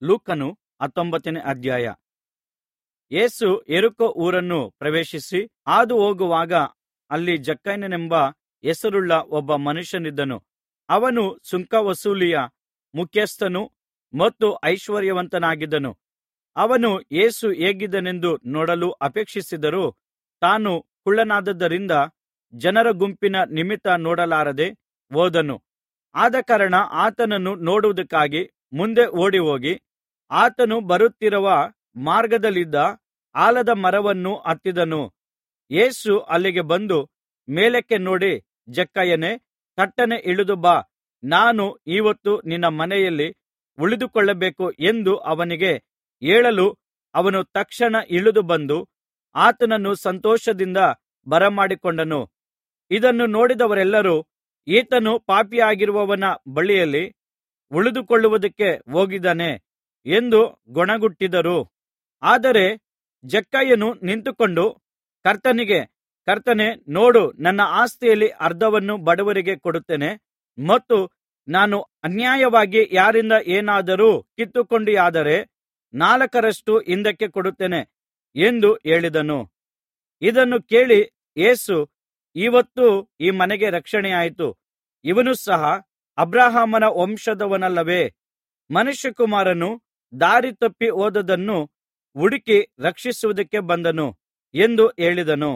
ಲೂಕನು 19ನೇ ಅಧ್ಯಾಯ. ಯೇಸು ಯೆರಿಕೋ ಊರನ್ನು ಪ್ರವೇಶಿಸಿ ಹಾದು ಹೋಗುವಾಗ ಅಲ್ಲಿ ಜಕ್ಕಯ್ಯನೆಂಬ ಹೆಸರುಳ್ಳ ಒಬ್ಬ ಮನುಷ್ಯನಿದ್ದನು. ಅವನು ಸುಂಕ ವಸೂಲಿಯ ಮುಖ್ಯಸ್ಥನೂ ಮತ್ತು ಐಶ್ವರ್ಯವಂತನಾಗಿದ್ದನು. ಅವನು ಯೇಸು ಹೇಗಿದ್ದನೆಂದು ನೋಡಲು ಅಪೇಕ್ಷಿಸಿದರೂ ತಾನು ಕುಳ್ಳನಾದ್ದರಿಂದ ಜನರ ಗುಂಪಿನ ನಿಮಿತ್ತ ನೋಡಲಾರದೆ ಹೋದನು. ಆದಕಾರಣ ಆತನನ್ನು ನೋಡುವುದಕ್ಕಾಗಿ ಮುಂದೆ ಓಡಿಹೋಗಿ ಆತನು ಬರುತ್ತಿರುವ ಮಾರ್ಗದಲ್ಲಿದ್ದ ಆಲದ ಮರವನ್ನು ಹತ್ತಿದನು. ಯೇಸು ಅಲ್ಲಿಗೆ ಬಂದು ಮೇಲಕ್ಕೆ ನೋಡಿ, ಜಕ್ಕಯ್ಯನೇ, ತಟ್ಟನೆ ಇಳಿದು ಬಾ, ನಾನು ಈಹೊತ್ತು ನಿನ್ನ ಮನೆಯಲ್ಲಿ ಉಳಿದುಕೊಳ್ಳಬೇಕು ಎಂದು ಅವನಿಗೆ ಹೇಳಲು ಅವನು ತಕ್ಷಣ ಇಳಿದು ಬಂದು ಆತನನ್ನು ಸಂತೋಷದಿಂದ ಬರಮಾಡಿಕೊಂಡನು. ಇದನ್ನು ನೋಡಿದವರೆಲ್ಲರೂ, ಈತನು ಪಾಪಿಯಾಗಿರುವವನ ಬಳಿಯಲ್ಲಿ ಉಳಿದುಕೊಳ್ಳುವುದಕ್ಕೆ ಹೋಗಿದ್ದಾನೆ ಎಂದು ಗೊಣಗುಟ್ಟಿದರು. ಆದರೆ ಜಕ್ಕಯ್ಯನು ನಿಂತುಕೊಂಡು ಕರ್ತನೇ, ನೋಡು, ನನ್ನ ಆಸ್ತಿಯಲ್ಲಿ ಅರ್ಧವನ್ನು ಬಡವರಿಗೆ ಕೊಡುತ್ತೇನೆ, ಮತ್ತು ನಾನು ಅನ್ಯಾಯವಾಗಿ ಯಾರಿಂದ ಏನಾದರೂ ಕಿತ್ತುಕೊಂಡಿಯಾದರೆ 4ರಷ್ಟು ಹಿಂದಕ್ಕೆ ಕೊಡುತ್ತೇನೆ ಎಂದು ಹೇಳಿದನು. ಇದನ್ನು ಕೇಳಿ ಯೇಸು, ಈಹೊತ್ತು ಈ ಮನೆಗೆ ರಕ್ಷಣೆಯಾಯಿತು. ಇವನು ಸಹ ಅಬ್ರಹಾಮನ ವಂಶದವನಲ್ಲವೇ? ಮನುಷ್ಯಕುಮಾರನು ದಾರಿ ತಪ್ಪಿ ಹೋದದ್ದನ್ನು ಹುಡುಕಿ ರಕ್ಷಿಸುವುದಕ್ಕೆ ಬಂದನು ಎಂದು ಹೇಳಿದನು.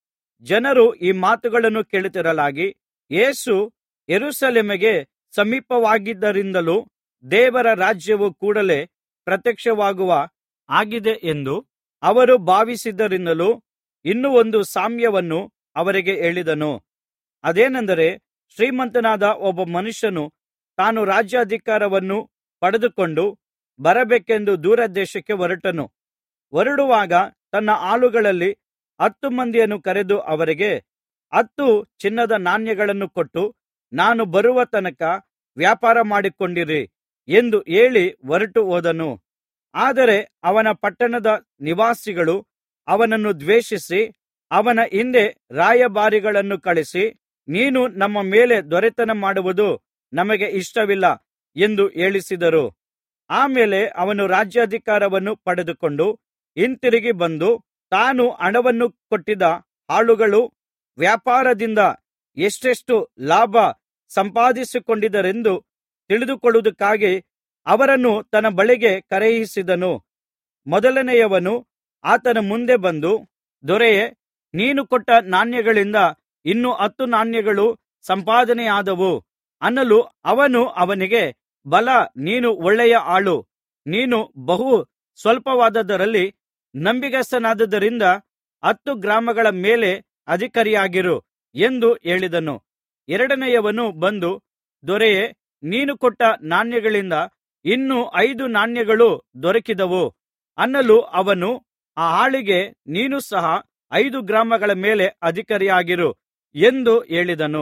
ಜನರು ಈ ಮಾತುಗಳನ್ನು ಕೇಳುತ್ತಿರಲಾಗಿ ಯೇಸು ಯೆರೂಸಲೇಮಿಗೆ ಸಮೀಪವಾಗಿದ್ದರಿಂದಲೂ ದೇವರ ರಾಜ್ಯವು ಕೂಡಲೇ ಪ್ರತ್ಯಕ್ಷವಾಗುವ ಹಾಗಿದೆ ಎಂದು ಅವರು ಭಾವಿಸಿದ್ದರಿಂದಲೂ ಇನ್ನೂ ಒಂದು ಸಾಮ್ಯವನ್ನು ಅವರಿಗೆ ಹೇಳಿದನು. ಅದೇನೆಂದರೆ, ಶ್ರೀಮಂತನಾದ ಒಬ್ಬ ಮನುಷ್ಯನು ತಾನು ರಾಜ್ಯಾಧಿಕಾರವನ್ನು ಪಡೆದುಕೊಂಡು ಬರಬೇಕೆಂದು ದೂರದೇಶಕ್ಕೆ ಹೊರಟನು. ಹೊರಡುವಾಗ ತನ್ನ ಆಳುಗಳಲ್ಲಿ 10 ಮಂದಿಯನ್ನು ಕರೆದು ಅವರಿಗೆ 10 ಚಿನ್ನದ ನಾಣ್ಯಗಳನ್ನು ಕೊಟ್ಟು, ನಾನು ಬರುವ ತನಕ ವ್ಯಾಪಾರ ಮಾಡಿಕೊಂಡಿರಿ ಎಂದು ಹೇಳಿ ಹೊರಟು ಹೋದನು. ಆದರೆ ಅವನ ಪಟ್ಟಣದ ನಿವಾಸಿಗಳು ಅವನನ್ನು ದ್ವೇಷಿಸಿ ಅವನ ಹಿಂದೆ ರಾಯಭಾರಿಗಳನ್ನು ಕಳುಹಿಸಿ, ನೀನು ನಮ್ಮ ಮೇಲೆ ದೊರೆತನ ಮಾಡುವುದು ನಮಗೆ ಇಷ್ಟವಿಲ್ಲ ಎಂದು ಹೇಳಿಸಿದರು. ಆಮೇಲೆ ಅವನು ರಾಜ್ಯಾಧಿಕಾರವನ್ನು ಪಡೆದುಕೊಂಡು ಹಿಂತಿರುಗಿ ಬಂದು, ತಾನು ಹಣವನ್ನು ಕೊಟ್ಟಿದ್ದ ಆಳುಗಳು ವ್ಯಾಪಾರದಿಂದ ಎಷ್ಟೆಷ್ಟು ಲಾಭ ಸಂಪಾದಿಸಿಕೊಂಡಿದ್ದಾರೆಂದು ತಿಳಿದುಕೊಳ್ಳುವುದಕ್ಕಾಗಿ ಅವರನ್ನು ತನ್ನ ಬಳಿಗೆ ಕರೆಯಿಸಿದನು. ಮೊದಲನೆಯವನು ಆತನ ಮುಂದೆ ಬಂದು, ದೊರೆಯೇ, ನೀನು ಕೊಟ್ಟ ನಾಣ್ಯಗಳಿಂದ ಇನ್ನೂ 10 ನಾಣ್ಯಗಳು ಸಂಪಾದನೆಯಾದವು ಅನ್ನಲು ಅವನು ಅವನಿಗೆ, ಭಲಾ, ನೀನು ಒಳ್ಳೆಯ ಆಳು. ನೀನು ಬಹು ಸ್ವಲ್ಪವಾದದರಲ್ಲಿ ನಂಬಿಗಸ್ತನಾದ್ದರಿಂದ 10 ಗ್ರಾಮಗಳ ಮೇಲೆ ಅಧಿಕಾರಿಯಾಗಿರು ಎಂದು ಹೇಳಿದನು. ಎರಡನೆಯವನು ಬಂದು, ದೊರೆಯೇ, ನೀನು ಕೊಟ್ಟ ನಾಣ್ಯಗಳಿಂದ ಇನ್ನೂ 5 ನಾಣ್ಯಗಳು ದೊರಕಿದವು ಅನ್ನಲು ಅವನು ಆ ಆಳಿಗೆ, ನೀನು ಸಹ 5 ಗ್ರಾಮಗಳ ಮೇಲೆ ಅಧಿಕಾರಿಯಾಗಿರು ಎಂದು ಹೇಳಿದನು.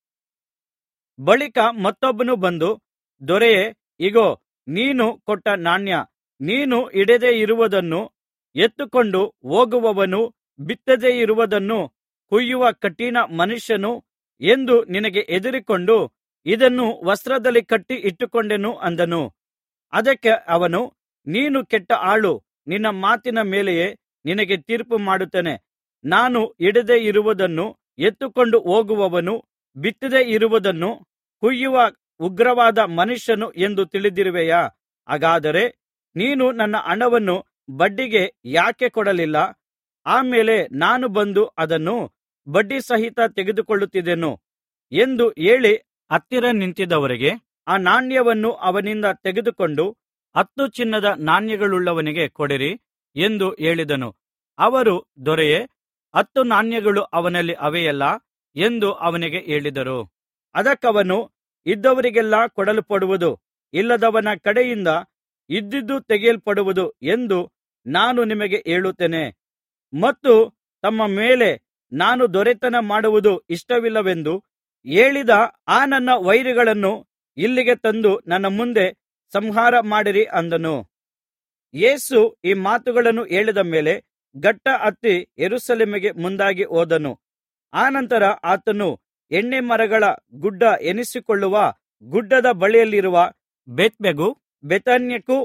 ಬಳಿಕ ಮತ್ತೊಬ್ಬನು ಬಂದು, ದೊರೆಯೇ, ಇಗೋ, ನೀನು ಕೊಟ್ಟ ನಾಣ್ಯ. ನೀನು ಇಡದೆ ಇರುವುದನ್ನು ಎತ್ತಿಕೊಂಡು ಹೋಗುವವನು ಬಿತ್ತದೇ ಇರುವುದನ್ನು ಕೊಯ್ಯುವ ಕಠಿಣ ಮನುಷ್ಯನು ಎಂದು ನಿನಗೆ ಹೆದರಿಕೊಂಡು ಇದನ್ನು ವಸ್ತ್ರದಲ್ಲಿ ಕಟ್ಟಿ ಇಟ್ಟುಕೊಂಡೆನು ಅಂದನು. ಅದಕ್ಕೆ ಅವನು, ನೀನು ಕೆಟ್ಟ ಆಳು, ನಿನ್ನ ಮಾತಿನ ಮೇಲೆಯೇ ನಿನಗೆ ತೀರ್ಪು ಮಾಡುತ್ತೇನೆ. ನಾನು ಇಡದೆ ಇರುವುದನ್ನು ಎತ್ತಿಕೊಂಡು ಹೋಗುವವನು ಬಿತ್ತದೇ ಇರುವುದನ್ನು ಕೊಯ್ಯುವ ಉಗ್ರವಾದ ಮನುಷ್ಯನು ಎಂದು ತಿಳಿದಿರುವೆಯಾ? ಹಾಗಾದರೆ ನೀನು ನನ್ನ ಹಣವನ್ನು ಬಡ್ಡಿಗೆ ಯಾಕೆ ಕೊಡಲಿಲ್ಲ? ಆಮೇಲೆ ನಾನು ಬಂದು ಅದನ್ನು ಬಡ್ಡಿ ಸಹಿತ ತೆಗೆದುಕೊಳ್ಳುತ್ತಿದ್ದೆನು ಎಂದು ಹೇಳಿ ಹತ್ತಿರ ನಿಂತಿದ್ದವರಿಗೆ ಆ ನಾಣ್ಯವನ್ನು ಅವನಿಂದ ತೆಗೆದುಕೊಂಡು 10 ಚಿನ್ನದ ನಾಣ್ಯಗಳುಳ್ಳವನಿಗೆ ಕೊಡಿರಿ ಎಂದು ಹೇಳಿದನು. ಅವರು, ದೊರೆಯೇ, 10 ನಾಣ್ಯಗಳು ಅವನಲ್ಲಿ ಅವೆಯಲ್ಲಾ ಎಂದು ಅವನಿಗೆ ಹೇಳಿದರು. ಅದಕ್ಕವನು, ಇದ್ದವರಿಗೆಲ್ಲಾ ಕೊಡಲ್ಪಡುವುದು, ಇಲ್ಲದವನ ಕಡೆಯಿಂದ ಇದ್ದುದು ತೆಗೆಯಲ್ಪಡುವುದು ಎಂದು ನಾನು ನಿಮಗೆ ಹೇಳುತ್ತೇನೆ. ಮತ್ತು ತಮ್ಮ ಮೇಲೆ ನಾನು ದೊರೆತನ ಮಾಡುವುದು ಇಷ್ಟವಿಲ್ಲವೆಂದು ಹೇಳಿದ ಆ ನನ್ನ ವೈರಿಗಳನ್ನು ಇಲ್ಲಿಗೆ ತಂದು ನನ್ನ ಮುಂದೆ ಸಂಹಾರ ಮಾಡಿರಿ ಅಂದನು. ಯೇಸು ಈ ಮಾತುಗಳನ್ನು ಹೇಳಿದ ಮೇಲೆ ಗಟ್ಟಾ ಹತ್ತಿ ಯೆರೂಸಲೇಮಿಗೆ ಮುಂದಾಗಿ ಹೋದನು. ಆನಂತರ ಆತನು ಎಣ್ಣೆ ಮರಗಳ ಗುಡ್ಡ ಎನಿಸಿಕೊಳ್ಳುವ ಗುಡ್ಡದ ಬಳಿಯಲ್ಲಿರುವ ಬೇತ್ಫಗೆಗೂ ಬೇಥಾನ್ಯಕ್ಕೂ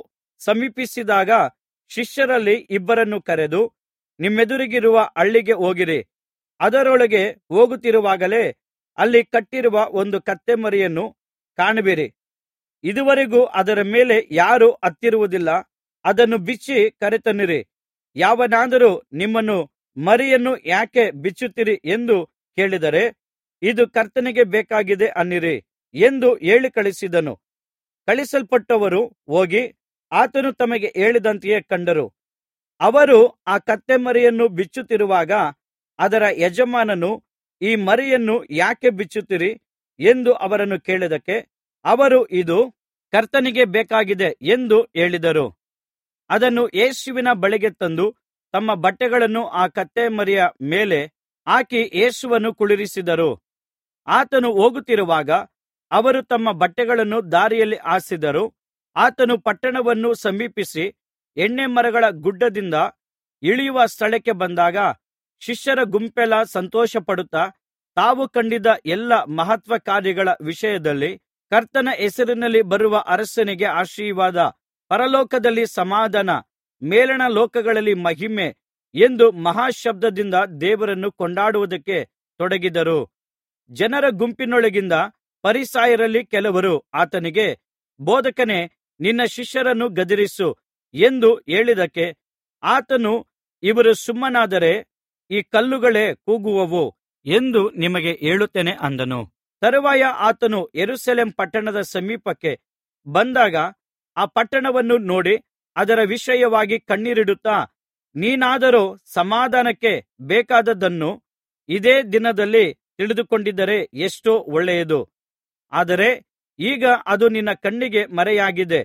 ಸಮೀಪಿಸಿದಾಗ ಶಿಷ್ಯರಲ್ಲಿ ಇಬ್ಬರನ್ನು ಕರೆದು, ನಿಮ್ಮೆದುರಿಗಿರುವ ಹಳ್ಳಿಗೆ ಹೋಗಿರಿ. ಅದರೊಳಗೆ ಹೋಗುತ್ತಿರುವಾಗಲೇ ಅಲ್ಲಿ ಕಟ್ಟಿರುವ ಒಂದು ಕತ್ತೆಮರಿಯನ್ನು ಕಾಣುವಿರಿ. ಇದುವರೆಗೂ ಅದರ ಮೇಲೆ ಯಾರೂ ಹತ್ತಿರುವುದಿಲ್ಲ. ಅದನ್ನು ಬಿಚ್ಚಿ ಕರೆತನ್ನಿರಿ. ಯಾವನಾದರೂ ನಿಮ್ಮನ್ನು ಮರಿಯನ್ನು ಯಾಕೆ ಬಿಚ್ಚುತ್ತೀರಿ ಎಂದು ಕೇಳಿದರೆ, ಇದು ಕರ್ತನಿಗೆ ಬೇಕಾಗಿದೆ ಅನ್ನಿರಿ ಎಂದು ಹೇಳಿ ಕಳುಹಿಸಿದನು. ಕಳುಹಿಸಲ್ಪಟ್ಟವರು ಹೋಗಿ ಆತನು ತಮಗೆ ಹೇಳಿದಂತೆಯೇ ಕಂಡರು. ಅವರು ಆ ಕತ್ತೆಮರಿಯನ್ನು ಬಿಚ್ಚುತ್ತಿರುವಾಗ ಅದರ ಯಜಮಾನನು, ಈ ಮರಿಯನ್ನು ಯಾಕೆ ಬಿಚ್ಚುತ್ತೀರಿ ಎಂದು ಅವರನ್ನು ಕೇಳಿದ್ದಕ್ಕೆ ಅವರು, ಇದು ಕರ್ತನಿಗೆ ಬೇಕಾಗಿದೆ ಎಂದು ಹೇಳಿದರು. ಅದನ್ನು ಯೇಸುವಿನ ಬಳಿಗೆ ತಂದು ತಮ್ಮ ಬಟ್ಟೆಗಳನ್ನು ಆ ಕತ್ತೆಮರಿಯ ಮೇಲೆ ಹಾಕಿ ಯೇಸುವನ್ನು ಕುಳ್ಳಿರಿಸಿದರು. ಆತನು ಹೋಗುತ್ತಿರುವಾಗ ಅವರು ತಮ್ಮ ಬಟ್ಟೆಗಳನ್ನು ದಾರಿಯಲ್ಲಿ ಹಾಸಿದರು. ಆತನು ಪಟ್ಟಣವನ್ನು ಸಮೀಪಿಸಿ ಎಣ್ಣೆಮರಗಳ ಗುಡ್ಡದಿಂದ ಇಳಿಯುವ ಸ್ಥಳಕ್ಕೆ ಬಂದಾಗ ಶಿಷ್ಯರ ಗುಂಪೆಲ್ಲಾ ಸಂತೋಷಪಡುತ್ತಾ ತಾವು ಕಂಡಿದ್ದ ಎಲ್ಲಾ ಮಹತ್ಕಾರ್ಯಗಳ ವಿಷಯದಲ್ಲಿ, ಕರ್ತನ ಹೆಸರಿನಲ್ಲಿ ಬರುವ ಅರಸನಿಗೆ ಆಶೀರ್ವಾದ, ಪರಲೋಕದಲ್ಲಿ ಸಮಾಧಾನ, ಮೇಲಣ ಲೋಕಗಳಲ್ಲಿ ಮಹಿಮೆ ಎಂದು ಮಹಾಶಬ್ದದಿಂದ ದೇವರನ್ನು ಕೊಂಡಾಡುವುದಕ್ಕೆ ತೊಡಗಿದರು. ಜನರ ಗುಂಪಿನೊಳಗಿಂದ ಫರಿಸಾಯರಲ್ಲಿ ಕೆಲವರು ಆತನಿಗೆ, ಬೋಧಕನೇ, ನಿನ್ನ ಶಿಷ್ಯರನ್ನು ಗದರಿಸು ಎಂದು ಹೇಳಿದ್ದಕ್ಕೆ ಆತನು, ಇವರು ಸುಮ್ಮನಾದರೆ ಈ ಕಲ್ಲುಗಳೇ ಕೂಗುವವು ಎಂದು ನಿಮಗೆ ಹೇಳುತ್ತೇನೆ ಅಂದನು. ತರುವಾಯ ಆತನು ಯೆರೂಸಲೇಮ್ ಪಟ್ಟಣದ ಸಮೀಪಕ್ಕೆ ಬಂದಾಗ ಆ ಪಟ್ಟಣವನ್ನು ನೋಡಿ ಅದರ ವಿಷಯವಾಗಿ ಕಣ್ಣೀರಿಡುತ್ತಾ, ನೀನಾದರೋ ಸಮಾಧಾನಕ್ಕೆ ಬೇಕಾದದ್ದನ್ನು ಇದೇ ದಿನದಲ್ಲಿ ತಿಳಿದುಕೊಂಡಿದ್ದರೆ ಎಷ್ಟೋ ಒಳ್ಳೆಯದು. ಆದರೆ ಈಗ ಅದು ನಿನ್ನ ಕಣ್ಣಿಗೆ ಮರೆಯಾಗಿದೆ.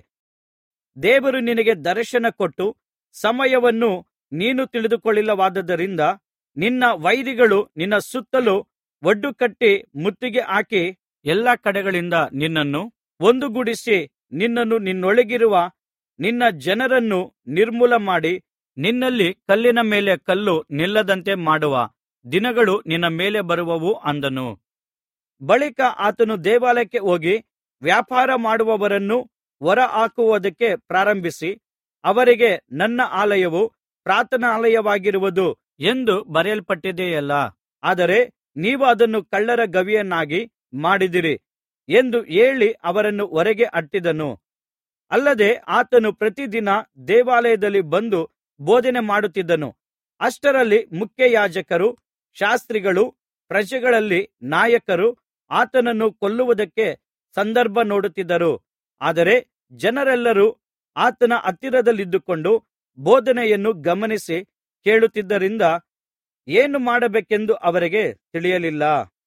ದೇವರು ನಿನಗೆ ದರ್ಶನ ಕೊಟ್ಟು ಸಮಯವನ್ನು ನೀನು ತಿಳಿದುಕೊಳ್ಳಲಿಲ್ಲವಾದ್ದರಿಂದ ನಿನ್ನ ವೈರಿಗಳು ನಿನ್ನ ಸುತ್ತಲೂ ಒಡ್ಡುಕಟ್ಟಿ ಮುತ್ತಿಗೆ ಹಾಕಿ ಎಲ್ಲಾ ಕಡೆಗಳಿಂದ ನಿನ್ನನ್ನು ಒಂದುಗೂಡಿಸಿ ನಿನ್ನನ್ನು ನಿನ್ನೊಳಗಿರುವ ನಿನ್ನ ಜನರನ್ನು ನಿರ್ಮೂಲಮಾಡಿ ನಿನ್ನಲ್ಲಿ ಕಲ್ಲಿನ ಮೇಲೆ ಕಲ್ಲು ನಿಲ್ಲದಂತೆ ಮಾಡುವ ದಿನಗಳು ನಿನ್ನ ಮೇಲೆ ಬರುವವು ಅಂದನು. ಬಳಿಕ ಆತನು ದೇವಾಲಯಕ್ಕೆ ಹೋಗಿ ವ್ಯಾಪಾರ ಮಾಡುವವರನ್ನು ಹೊರಹಾಕುವುದಕ್ಕೆ ಪ್ರಾರಂಭಿಸಿ ಅವರಿಗೆ, ನನ್ನ ಆಲಯವು ಪ್ರಾರ್ಥನಾಲಯವಾಗಿರುವುದು ಎಂದು ಬರೆಯಲ್ಪಟ್ಟಿದೆಯಲ್ಲಾ, ಆದರೆ ನೀವು ಅದನ್ನು ಕಳ್ಳರ ಗವಿಯನ್ನಾಗಿ ಮಾಡಿದಿರಿ ಎಂದು ಹೇಳಿ ಅವರನ್ನು ಹೊರಗೆ ಅಟ್ಟಿದನು. ಅಲ್ಲದೆ ಆತನು ಪ್ರತಿದಿನ ದೇವಾಲಯದಲ್ಲಿ ಬಂದು ಬೋಧನೆ ಮಾಡುತ್ತಿದ್ದನು. ಅಷ್ಟರಲ್ಲಿ ಮುಖ್ಯಯಾಜಕರೂ ಶಾಸ್ತ್ರಿಗಳೂ ಪ್ರಜೆಗಳಲ್ಲಿ ನಾಯಕರೂ ಆತನನ್ನು ಕೊಲ್ಲುವುದಕ್ಕೆ ಸಂದರ್ಭ ನೋಡುತ್ತಿದ್ದರು. ಆದರೆ ಜನರೆಲ್ಲರೂ ಆತನ ಹತ್ತಿರದಲ್ಲಿದ್ದುಕೊಂಡು ಬೋಧನೆಯನ್ನು ಗಮನಿಸಿ ಕೇಳುತ್ತಿದ್ದರಿಂದ ಏನು ಮಾಡಬೇಕೆಂದು ಅವರಿಗೆ ತಿಳಿಯಲಿಲ್ಲ.